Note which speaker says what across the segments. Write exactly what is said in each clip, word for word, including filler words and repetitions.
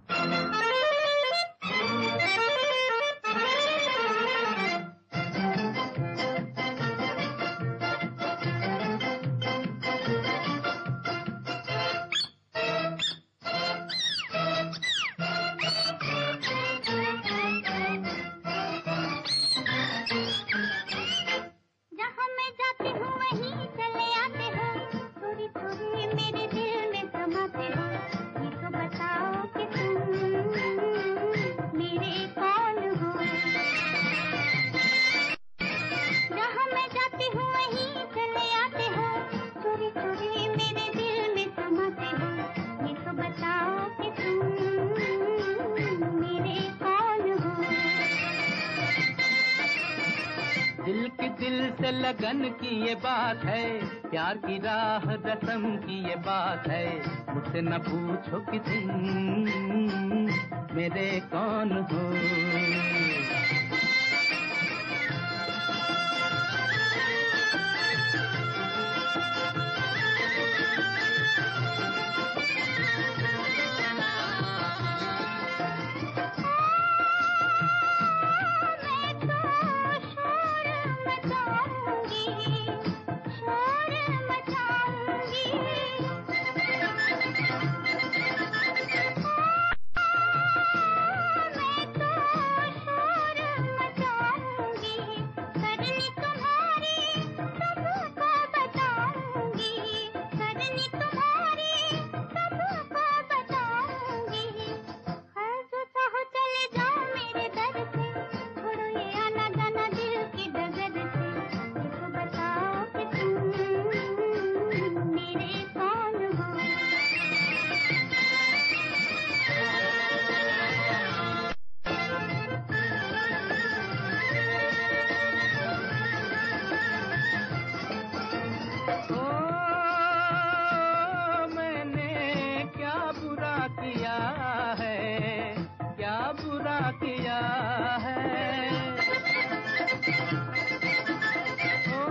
Speaker 1: दिल की दिल से लगन की ये बात है, प्यार की राह रस्म की ये बात है। मुझसे न पूछो कि तुम मेरे कौन हो। किया है, क्या बुरा किया है। ओ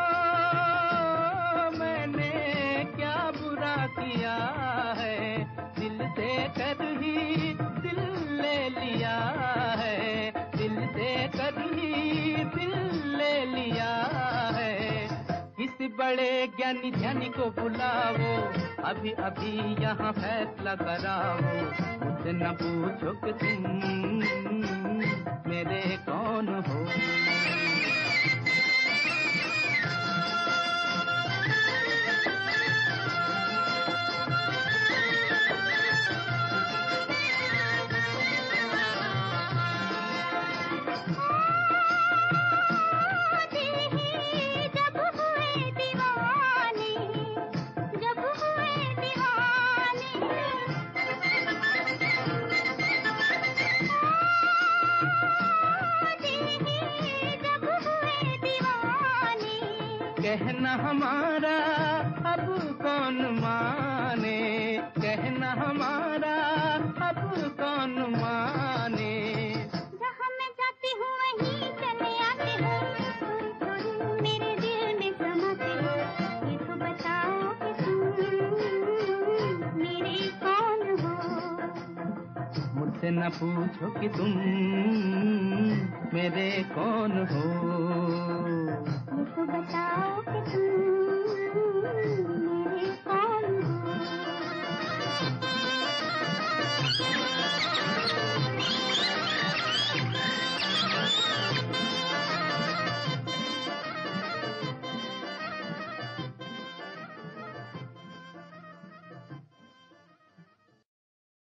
Speaker 1: मैंने क्या बुरा किया है, दिल से कर ही दिल ले लिया है, दिल से कर ही दिल ले लिया है। किसी बड़े ज्ञानी ध्यानी को बुलाओ, अभी अभी यहाँ फैसला कराओ। मुझसे न पूछो कि तुम मेरे कौन हो। कहना हमारा अब कौन माने, कहना हमारा अब कौन माने।
Speaker 2: जहाँ मैं जाती हूँ वहीं चले आते हो, थोड़ी थोड़ी मेरे दिल में समाते हो। ये तो बताओ कि तुम मेरे कौन हो।
Speaker 1: मुझसे न पूछो कि तुम मेरे कौन हो।
Speaker 2: ये तो बताओ कि तुम मेरे कौन हो।